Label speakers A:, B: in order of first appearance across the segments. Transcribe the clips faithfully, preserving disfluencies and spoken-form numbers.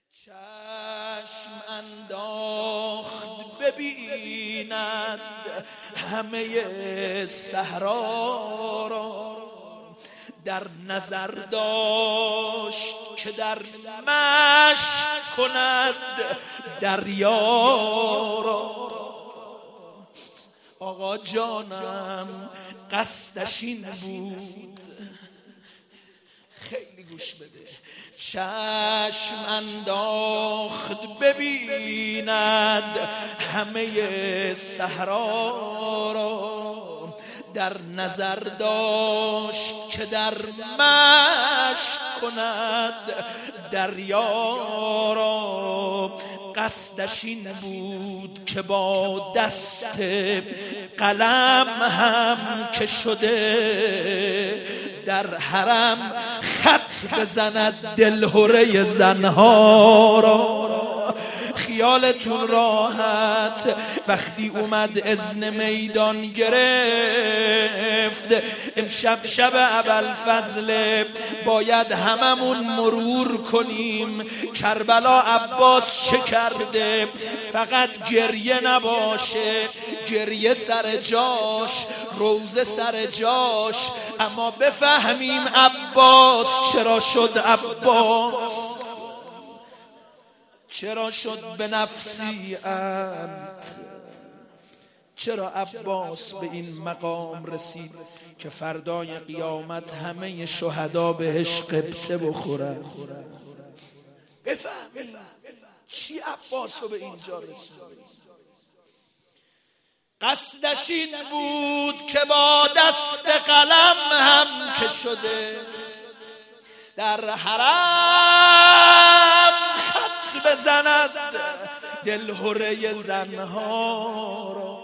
A: چشم انداخت ببیند همه صحرا را، در نظر داشت که در مشق کند دریا را. آقا جانم قصدش این بود، خیلی گوش بده، چشم انداخت ببیند همه صحرا را، در نظر داشت که در مشق کند دریا را. قصدش این بود که با دست قلم هم که شده در حرم خط بزند دلهره زنها را. خیالتون راحت وقتی اومد اذن میدان گرفت، امشب شب ابوالفضل باید هممون مرور کنیم کربلا عباس چه کرده. فقط گریه نباشه، گریه سر جاش، روزه سر جاش، اما بفهمیم عباس چرا شد عباس، چرا شد به نفسی انت، چرا عباس به این مقام رسید که فردای قیامت همه شهدا بهش قبطه بخورن. بفهمید چی عباس رو به اینجا رسید. قصدش این بود که با دست قلم هم که شده در حرم خط بزند دلهره زنها را.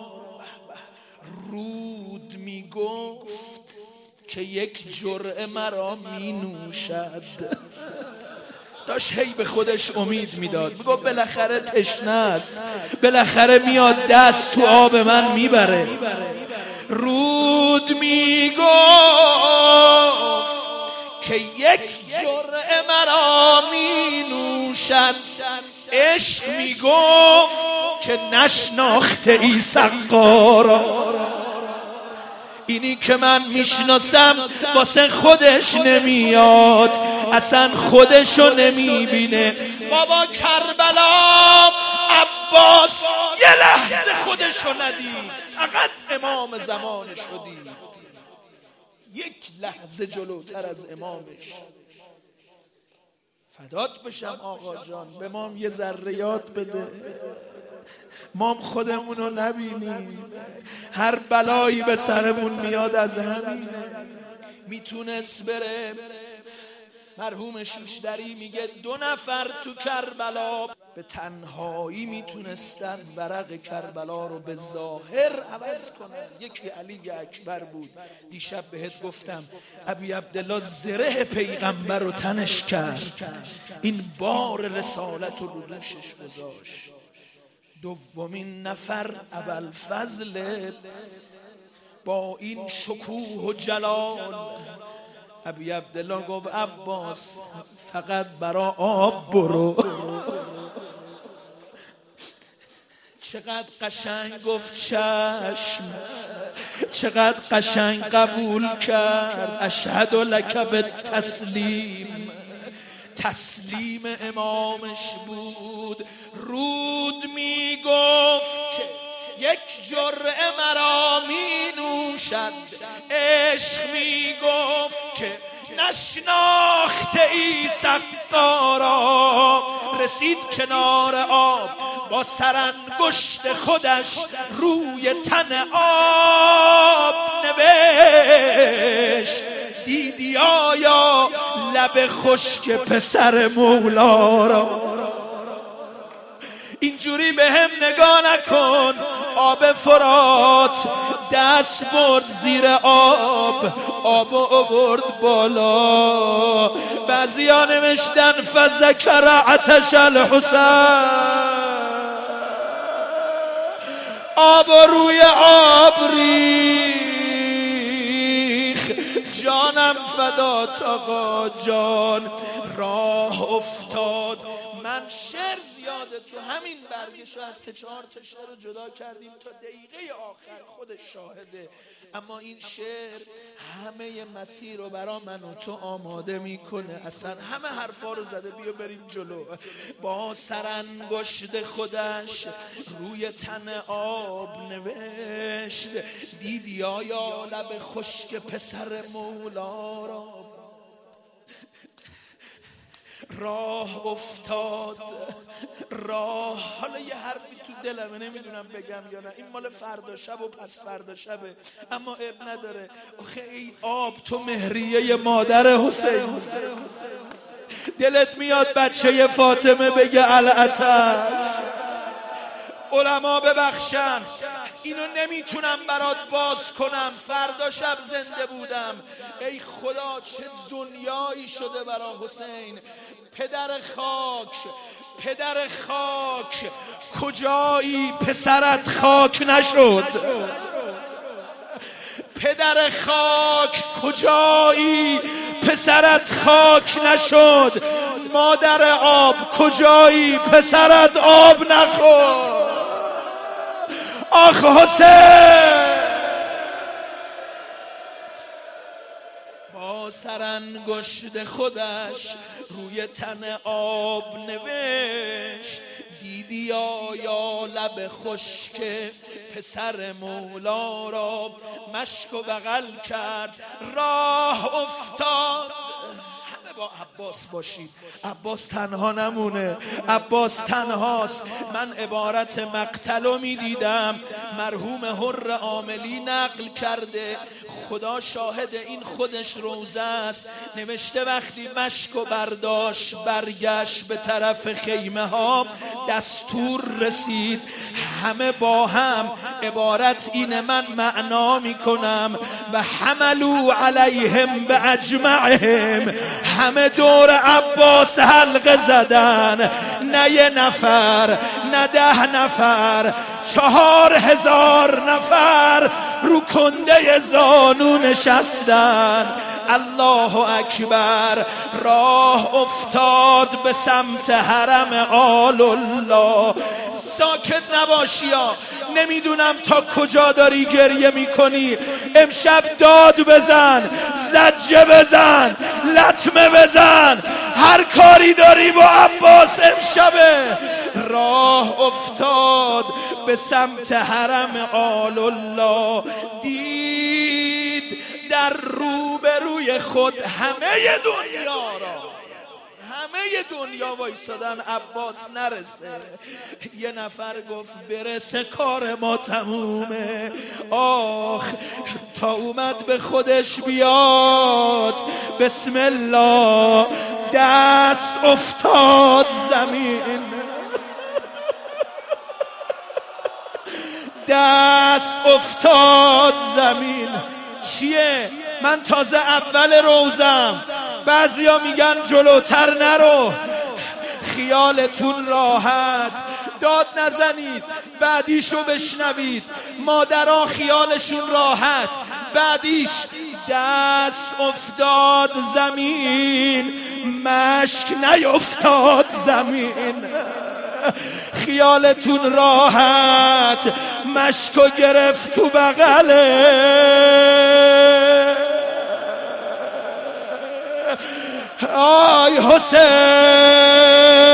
A: رود می گفت که یک جرعه مرا می نوشد، داشت هی به خودش امید میداد، میگفت بالاخره تشنه است، بالاخره میاد دست تو آب من میبره. رود می گفت که یک جرعه مرا می نوشد، عشق می گفت که نشناخته ای سقارا. اینی که من میشناسم واسه خودش نمیاد، اصلا خودشو نمیبینه. بابا کربلا عباس یه لحظه خودشو ندید، فقط امام زمانش رو دید، یک لحظه جلوتر از امامش. فدات بشم آقا جان، به مام یه ذره یاد بده، مام خودمونو نبینیم، هر بلایی به سرمون میاد از همین. میتونست بره، مرحوم شوشتری میگه دو نفر تو کربلا به تنهایی میتونستن ورق کربلا رو به ظاهر عوض کنن. یکی علی اکبر بود، دیشب بهت گفتم ابی عبدالله زره پیغمبر رو تنش کرد، این بار رسالت رو دوشش گذاشت. دومین نفر ابوالفضل با این شکوه و جلال، ابی عبدالله گفت عباس فقط برا آب برو. چقدر قشنگ گفت چشم، چقدر قشنگ قبول کرد. اشهد لک بالتسلیم، تسلیم امامش بود. رود می گفت که یک جرعه مرا می نوشد، عشق می گفت که نشناخته ای سقارا. رسید کنار آب، با سرانگشت خودش روی تن آب نوشت، دیدی آیا لب خشک پسر مولا را. اینجوری به هم نگاه نکن. آب فرات دست برد زیر آب، آب آورد بالا. بعضی ها نوشتن فذکر عطش الحسین، آب روی آب ریخ. جانم فدات آقا جان، راه افتاد واقعا شعر زیاده، تو همین برگه شاید سه چهار تا شعر رو جدا کردیم تا دقیقه آخر خودش شاهده، اما این شعر همه مسیر رو برا من و تو آماده میکنه. اصلا همه حرفا رو زده. بیا بریم جلو. با سرانگشت خودش روی تن آب نوشت، دیدی آیا لب خشک پسر مولا را؟ راه افتاد راه. حالا یه حرفی تو دلمه، نمیدونم بگم یا نه، این مال فردا شب و پس فردا شبه، اما اب نداره. آخه ای آب تو مهریه مادر حسین، دلت میاد بچه فاطمه بگه العطا؟ علما ببخشن، اینو نمیتونم برات باز کنم، فردا شب زنده بودم. ای خدا چه دنیایی شده برا حسین. پدر خاک، پدر خاک، کجایی پسرت خاک نشد؟ پدر خاک کجایی پسرت خاک نشد؟ مادر آب کجایی پسرت آب نخورد؟ آخ حسین. با سرانگشت خودش روی تن آب نوشت، دیدی آیا لب خشک پسر مولا را؟ مشک و بغل کرد راه افتاد. با عباس باشید، عباس تنها نمونه، عباس تنهاست. من عبارت مقتلو می دیدم، مرحوم حر عاملی نقل کرده، خدا شاهد این خودش روزه است. نوشته وقتی مشک و برداشت برگشت به طرف خیمه ها، دستور رسید همه با هم، عبارت اینه من معنا می کنم، و حملو علیهم به اجمعهم، همه دور عباس حلقه زدن، نه یه نفر نه ده نفر، چهار هزار نفر رو کنده زانو نشستن. الله اکبر. راه افتاد به سمت حرم آل الله. ساکت نباشی ها، نمیدونم تا کجا داری گریه میکنی. امشب داد بزن، زجه بزن، لطمه بزن، هر کاری داری با عباس امشبه. راه افتاد به سمت حرم آل الله، دید در روبروی خود همه دنیا را، همه دنیا وایسادن عباس نرسه. یه نفر گفت برسه کار ما تمومه. آخ تا اومد به خودش بیاد، بسم الله، دست افتاد زمین، دست افتاد زمین. چیه؟ من تازه اول روزم، بعضیا میگن جلوتر نرو. خیالتون راحت، داد نزنید، بعدیشو بشنوید. مادرها خیالشون راحت، بعدیش دست افتاد زمین، مشک نیفتاد زمین. خیالتون راحت، مشکو گرفت تو بغله. آی حسین،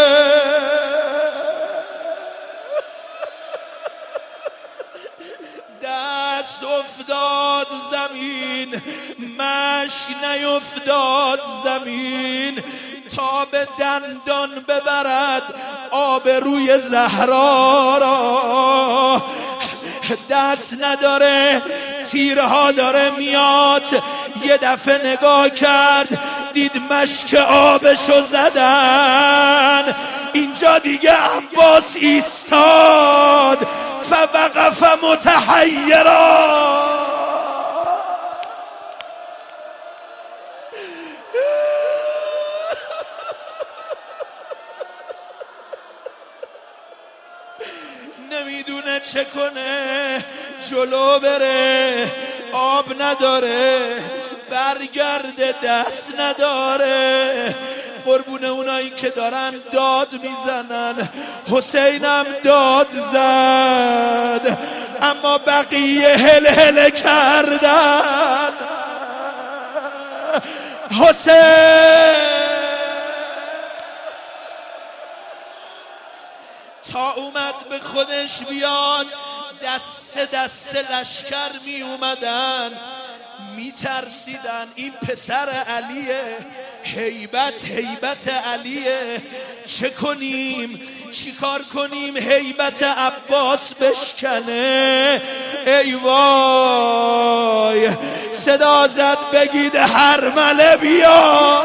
A: دست افتاد زمین، مشک نیفتاد زمین، تا به دندان ببرد آب روی زهرا را. دست نداره، تیرها داره میاد. یه دفعه نگاه کرد، دید مشک آبشو زدن. اینجا دیگه عباس ایستاد، فوقف متحیرا. نمیدونه چه کنه، جلو بره، آب نداره، برگرده دست نداره. قربون اونایی که دارن داد میزنن. حسینم داد زد اما بقیه هل هل کردن. حسین تا اومد به خودش بیاد دست دست لشکر می اومدن، می ترسیدن این پسر علیه، هیبت هیبت علیه، چه کنیم چی کار کنیم هیبت عباس بشکنه. ای وای صدا زد بگید هرمله بیا،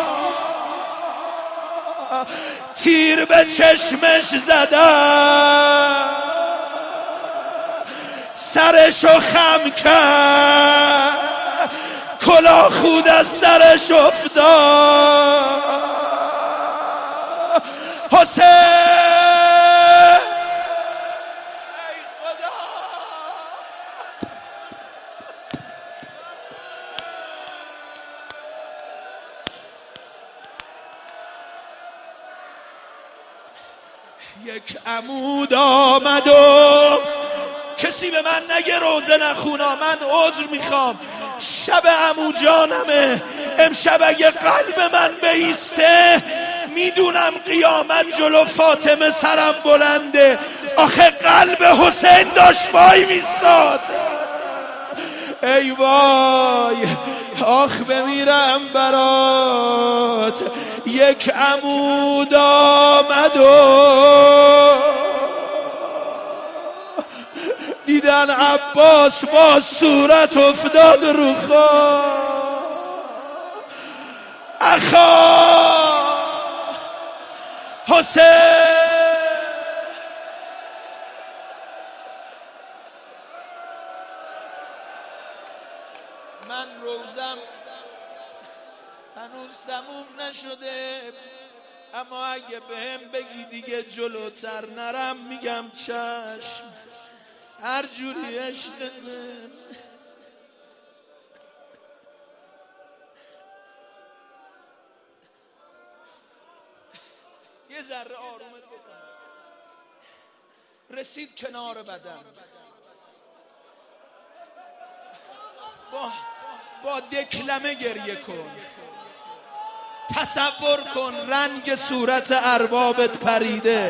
A: تیر به چشمش زدن، سرشو خم کرد، کلاه خود از سرش افتاد. حسین ای خدا یک عمود آمد و کسی به من نگه روزه نخونا، من عذر میخوام، شب عمو جانمه امشب. اگه قلب من بیسته میدونم قیامت جلو فاطمه سرم بلنده. آخه قلب حسین داشت وای میستاد. ای وای آخ بمیرم برات. یک عمود آمد و دیدن عباس با صورت افتاد رو خاک. اخا حسین من روزم هنوز تموم نشده، اما اگه بهم بگی دیگه جلوتر نرم میگم چشم، هر جوری عشقتم. یه ذره آرومت بزن. رسید کنار بدن، با با دکلمه گریه کن. تصور کن رنگ صورت اربابت پریده.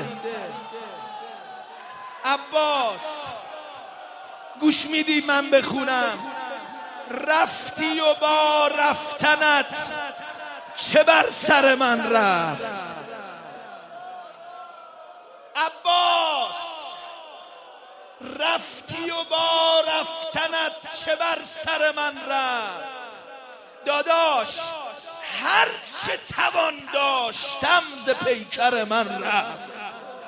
A: عباس گوش میدی من بخونم؟ رفتی و با رفتنت چه بر سر من رفت. عباس رفتی و با رفتنت چه بر سر من رفت. داداش هر چه توان داشتم ز پیکر من رفت.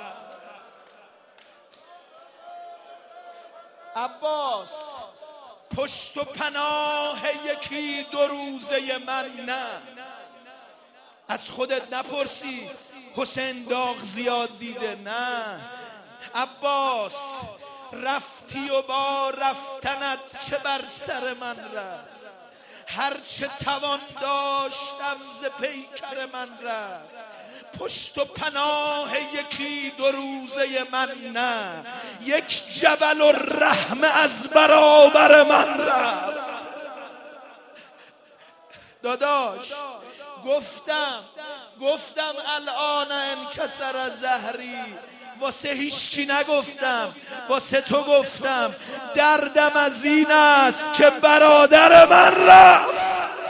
A: عباس پشت و پناه یکی دو روزه من نه. از خودت نپرسی حسین داغ زیاد دیده؟ نه. عباس رفتی و با رفتنت چه بر سر من رفت. هر چه توان داشتم ز پیکر من رفت. پشت و پناه یکی دو روزه من نه. یک جبل و رحم از برابر من رفت. داداش گفتم گفتم الان انکسر زهری، واسه هیچکی نگفتم، واسه تو گفتم. دردم از این است که برادر من رفت.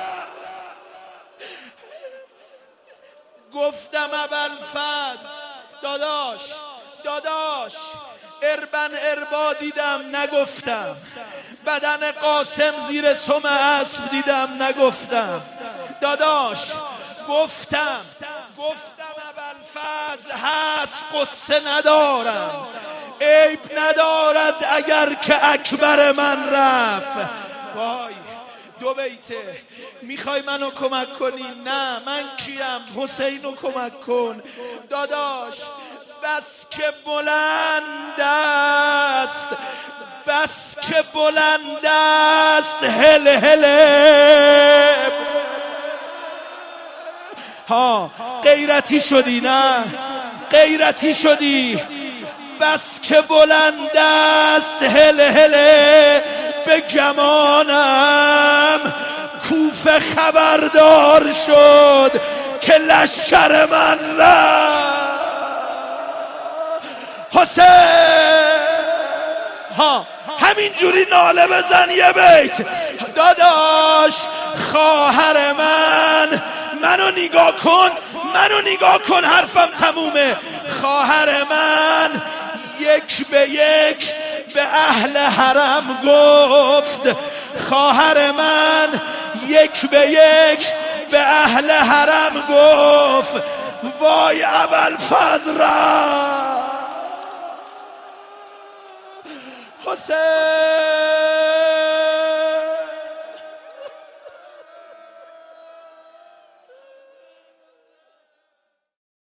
A: گفتم ابوالفضل داداش داداش اربن اربا دیدم نگفتم، بدن قاسم زیر سم اسب دیدم نگفتم. داداش گفتم گفتم ابوالفضل هست قصه ندارم، عیب ندارد اگر که اکبر من رفت. وای دو بیته میخوای منو کمک کنی؟ نه من کیم؟ حسینو کمک کن. داداش بس که بلند است، بس که بلند است، هل هل ها غیرتی شدی نه غیرتی شدی بس که بلند است هله هله به گمانم کوفه خبردار شد که لشکر من رفت حسین ها همین جوری ناله بزن یه بیت داداش خواهر من منو نگاه کن منو نگاه کن حرفم تمومه خواهر من یک به یک به اهل حرم گفت خواهر من یک به یک به اهل حرم گفت وای ابوالفضل رفت حسین